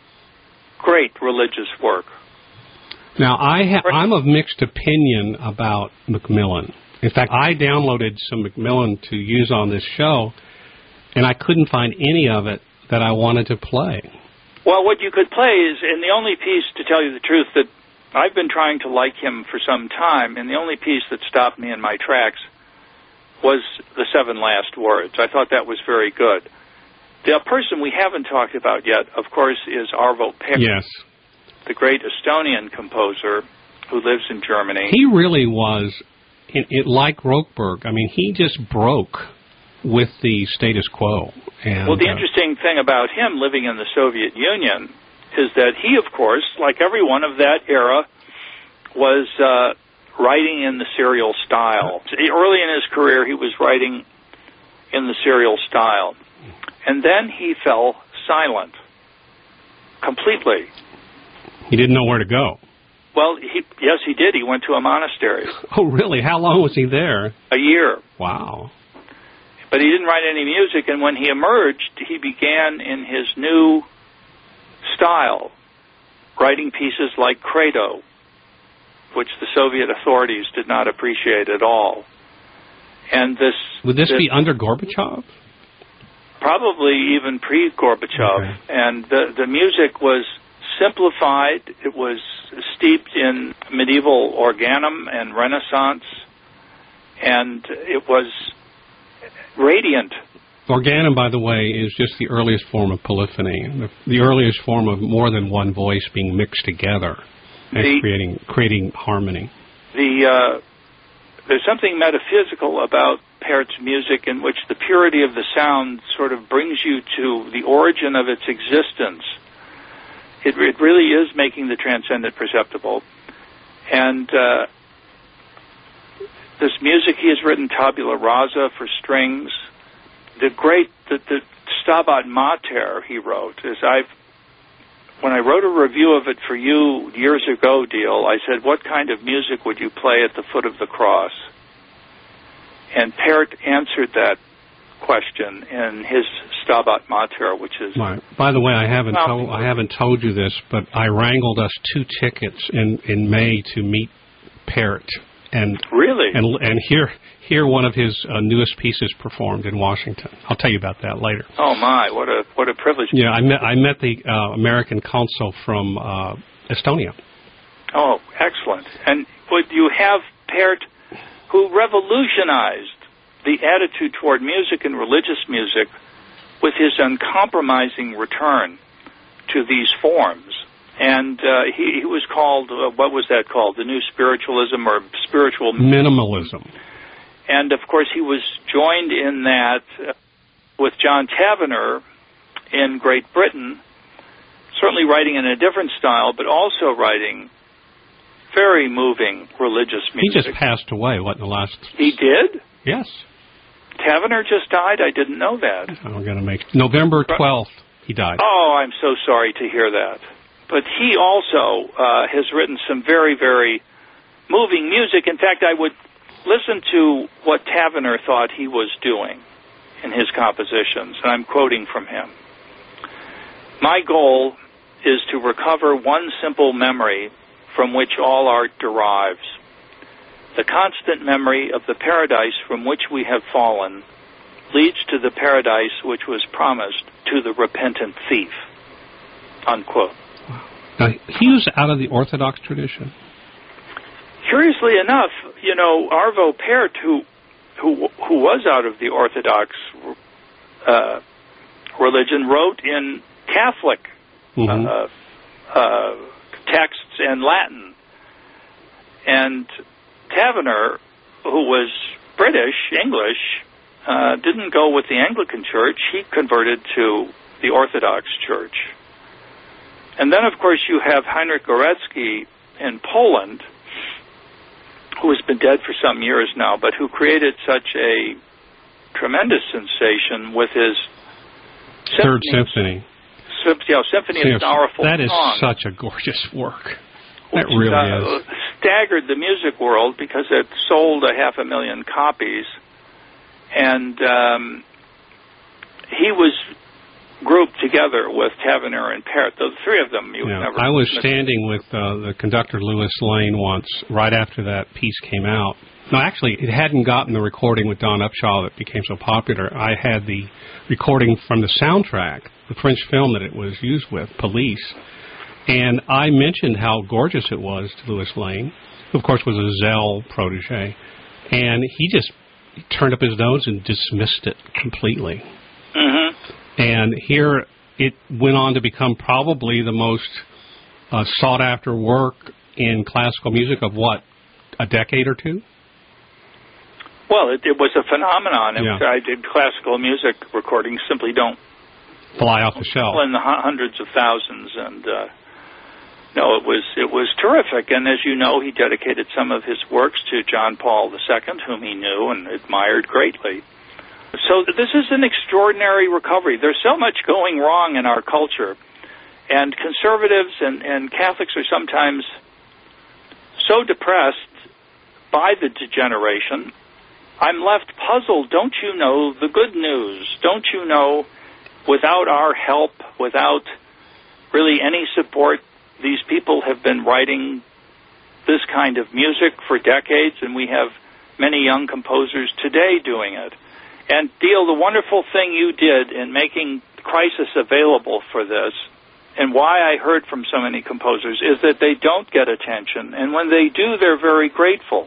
great religious work. Now, I ha- I'm of mixed opinion about McMillan. In fact, I downloaded some McMillan to use on this show, and I couldn't find any of it that I wanted to play. Well, what you could play is, and the only piece, to tell you the truth, that I've been trying to like him for some time, and the only piece that stopped me in my tracks was the Seven Last Words. I thought that was very good. The person we haven't talked about yet, of course, is Arvo Pärt, yes, the great Estonian composer who lives in Germany. He really was, it, it, like Rochberg, I mean, he just broke with the status quo. And, well, the uh, interesting thing about him living in the Soviet Union is that he, of course, like everyone of that era, was uh, writing in the serial style. Early in his career, he was writing in the serial style. And then he fell silent completely. He didn't know where to go. Well, he, yes, he did. He went to a monastery. Oh, really? How long was he there? A year. Wow. But he didn't write any music, and when he emerged, he began in his new style, writing pieces like Credo, which the Soviet authorities did not appreciate at all. And this... Would this, this be under Gorbachev? Probably even pre-Gorbachev. Okay. And the, the music was simplified. It was steeped in medieval organum and Renaissance, and it was radiant. Organum, by the way, is just the earliest form of polyphony, the, the earliest form of more than one voice being mixed together and the, creating creating harmony. The uh, there's something metaphysical about Pärt's music in which the purity of the sound sort of brings you to the origin of its existence. It, it really is making the transcendent perceptible. And uh, this music he has written, Tabula Rasa for strings, the great, the, the Stabat Mater he wrote, is I've, when I wrote a review of it for you years ago, Deal, I said, what kind of music would you play at the foot of the cross? And Pärt answered that question in his Stabat Mater, which is... Right. By the way, I haven't, told, I haven't told you this, but I wrangled us two tickets in, in May to meet Pärt. And, really? And and hear hear one of his uh, newest pieces performed in Washington. I'll tell you about that later. Oh my, what a what a privilege! Yeah, I met I met the uh, American consul from uh, Estonia. Oh, excellent! And would you have Pärt, who revolutionized the attitude toward music and religious music with his uncompromising return to these forms? And uh, he, he was called, uh, what was that called? The New Spiritualism or Spiritual... Minimalism. And, of course, he was joined in that uh, with John Tavener in Great Britain, certainly writing in a different style, but also writing very moving religious music. He just passed away, what, in the last... He did? Yes. Tavener just died? I didn't know that. I'm going to make... November twelfth, he died. Oh, I'm so sorry to hear that. But he also uh, has written some very, very moving music. In fact, I would listen to what Tavener thought he was doing in his compositions, and I'm quoting from him. My goal is to recover one simple memory from which all art derives, the constant memory of the paradise from which we have fallen leads to the paradise which was promised to the repentant thief." Unquote. Now, he was out of the Orthodox tradition. Curiously enough, you know, Arvo Pärt, who who who was out of the Orthodox uh, religion, wrote in Catholic mm-hmm. uh, uh, texts in Latin, and Tavener, who was British, English, uh, didn't go with the Anglican Church. He converted to the Orthodox Church. And then, of course, you have Heinrich Górecki in Poland, who has been dead for some years now, but who created such a tremendous sensation with his Third Symphony. Symphony, yeah, Symphony of Sorrowful That is Song, such a gorgeous work. That which, really uh, is. Staggered the music world because it sold a half a million copies. And um, he was grouped together with Tavener and Pärt. The three of them, you yeah, would never... I was standing with uh, the conductor Louis Lane once, right after that piece came out. No, actually, it hadn't gotten the recording with Don Upshaw that became so popular. I had the recording from the soundtrack, the French film that it was used with, Police. And I mentioned how gorgeous it was to Louis Lane, who, of course, was a Zell protege. And he just turned up his nose and dismissed it completely. Mm-hmm. And here it went on to become probably the most uh, sought-after work in classical music of, what, a decade or two? Well, it, it was a phenomenon. It yeah. was, I did classical music recordings, simply don't fly off the shelf. In the hundreds of thousands, and uh, no, it was it was terrific. And as you know, he dedicated some of his works to John Paul the Second, whom he knew and admired greatly. So this is an extraordinary recovery. There's so much going wrong in our culture, and conservatives and, and Catholics are sometimes so depressed by the degeneration. I'm left puzzled. Don't you know the good news? Don't you know, without our help, without really any support, these people have been writing this kind of music for decades, and we have many young composers today doing it. And, Diehl, the wonderful thing you did in making Crisis available for this, and why I heard from so many composers, is that they don't get attention, and when they do, they're very grateful.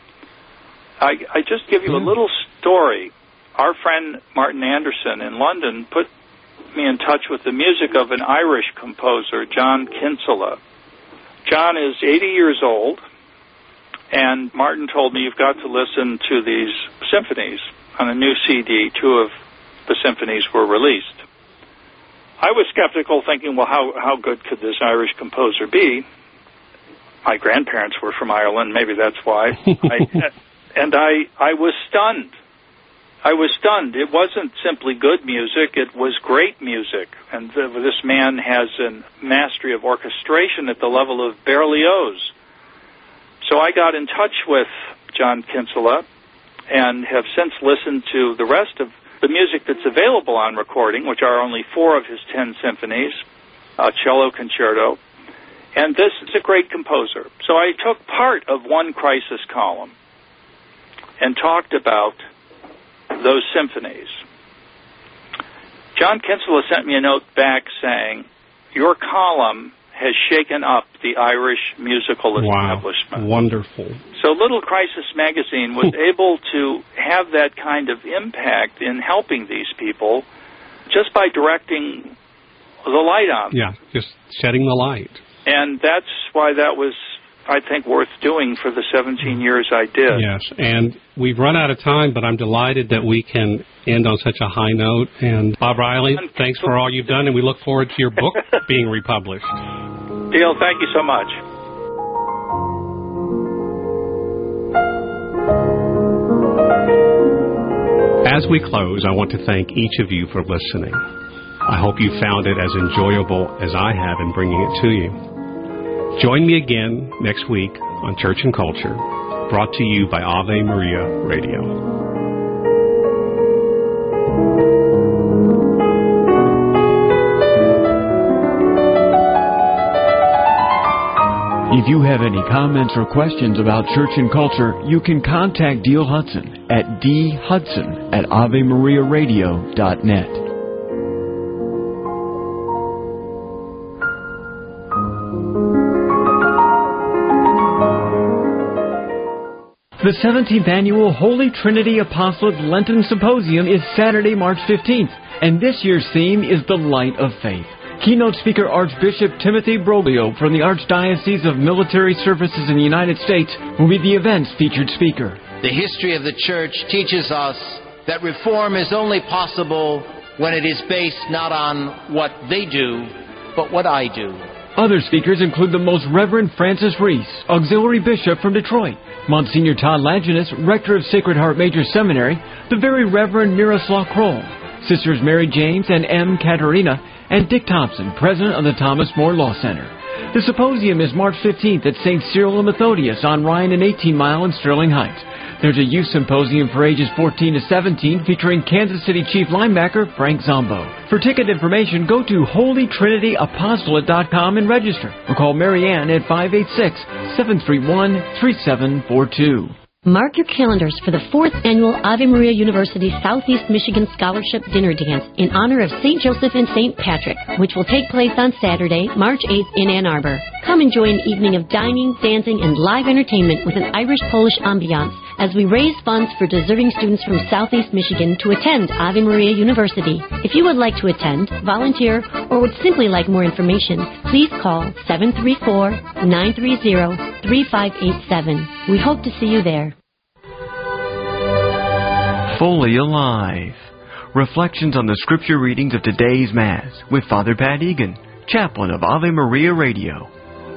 I, I just give you a little story. Our friend Martin Anderson in London put me in touch with the music of an Irish composer, John Kinsella. John is eighty years old, and Martin told me, you've got to listen to these symphonies. On a new C D, two of the symphonies were released. I was skeptical, thinking, well, how, how good could this Irish composer be? My grandparents were from Ireland, maybe that's why. I, and I, I was stunned. I was stunned. It wasn't simply good music, it was great music. And th- this man has a mastery of orchestration at the level of Berlioz. So I got in touch with John Kinsella and have since listened to the rest of the music that's available on recording, which are only four of his ten symphonies, a cello concerto. And this is a great composer. So I took part of one Crisis column and talked about those symphonies. John Kinsella sent me a note back saying, your column has shaken up the Irish musical establishment. Wow, wonderful. So Little Crisis magazine was able to have that kind of impact in helping these people just by directing the light on them. Yeah, just shedding the light. And that's why that was, I think, worth doing for the seventeen years I did. Yes, and we've run out of time, but I'm delighted that we can end on such a high note. And Bob Riley, thanks for all you've done, and we look forward to your book being republished. Diehl, thank you so much. As we close, I want to thank each of you for listening. I hope you found it as enjoyable as I have in bringing it to you. Join me again next week on Church and Culture, brought to you by Ave Maria Radio. If you have any comments or questions about church and culture, you can contact Diehl Hudson at d hudson at ave maria radio dot net. The seventeenth Annual Holy Trinity Apostolate Lenten Symposium is Saturday, March fifteenth, and this year's theme is the Light of Faith. Keynote speaker Archbishop Timothy Broglio from the Archdiocese of Military Services in the United States will be the event's featured speaker. The history of the Church teaches us that reform is only possible when it is based not on what they do, but what I do. Other speakers include the Most Reverend Francis Reese, Auxiliary Bishop from Detroit, Monsignor Todd Laginus, Rector of Sacred Heart Major Seminary, the Very Reverend Miroslav Kroll, Sisters Mary James and M. Katerina, and Dick Thompson, President of the Thomas More Law Center. The symposium is March fifteenth at Saint Cyril and Methodius on Ryan and eighteen Mile in Sterling Heights. There's a youth symposium for ages fourteen to seventeen featuring Kansas City Chief linebacker Frank Zombo. For ticket information, go to holy trinity apostolate dot com and register, or call Mary Ann at five eight six, seven three one, three seven four two. Mark your calendars for the fourth Annual Ave Maria University Southeast Michigan Scholarship Dinner Dance in honor of Saint Joseph and Saint Patrick, which will take place on Saturday, March eighth in Ann Arbor. Come enjoy an evening of dining, dancing, and live entertainment with an Irish-Polish ambiance as we raise funds for deserving students from Southeast Michigan to attend Ave Maria University. If you would like to attend, volunteer, or would simply like more information, please call seven three four, nine three zero, three five eight seven. We hope to see you there. Fully Alive. Reflections on the scripture readings of today's Mass with Father Pat Egan, chaplain of Ave Maria Radio.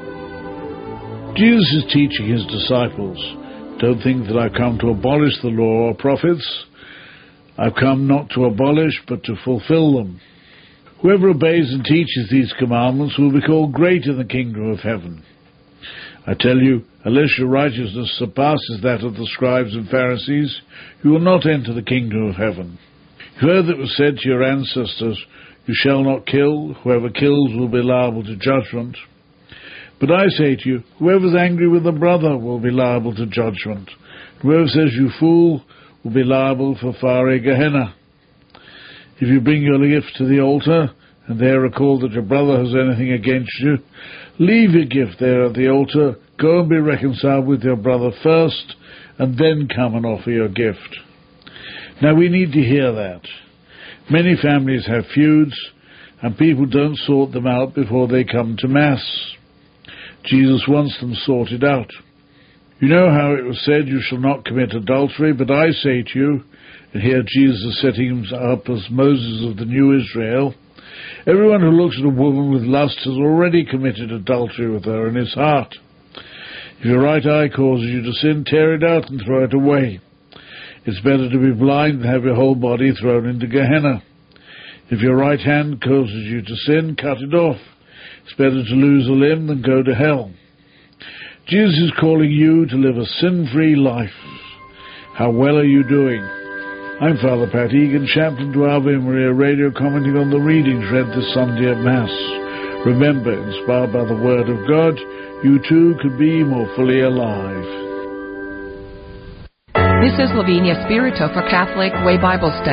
Jesus is teaching his disciples, don't think that I've come to abolish the law or prophets. I've come not to abolish, but to fulfill them. Whoever obeys and teaches these commandments will be called great in the kingdom of heaven. I tell you, unless your righteousness surpasses that of the scribes and Pharisees, you will not enter the kingdom of heaven. You heard that it was said to your ancestors, you shall not kill, whoever kills will be liable to judgment. But I say to you, whoever is angry with a brother will be liable to judgment. Whoever says you fool will be liable for fiery Gehenna. If you bring your gift to the altar, and there recall that your brother has anything against you, leave your gift there at the altar, go and be reconciled with your brother first, and then come and offer your gift. Now we need to hear that. Many families have feuds, and people don't sort them out before they come to Mass. Jesus wants them sorted out. You know how it was said, you shall not commit adultery, but I say to you, and here Jesus is setting him up as Moses of the new Israel, everyone who looks at a woman with lust has already committed adultery with her in his heart. If your right eye causes you to sin, tear it out and throw it away. It's better to be blind than have your whole body thrown into Gehenna. If your right hand causes you to sin, cut it off. It's better to lose a limb than go to hell. Jesus is calling you to live a sin-free life. How well are you doing? I'm Father Pat Egan, chaplain to Ave Maria Radio, commenting on the readings read this Sunday at Mass. Remember, inspired by the Word of God, you too could be more fully alive. This is Lavinia Spirito for Catholic Way Bible Study.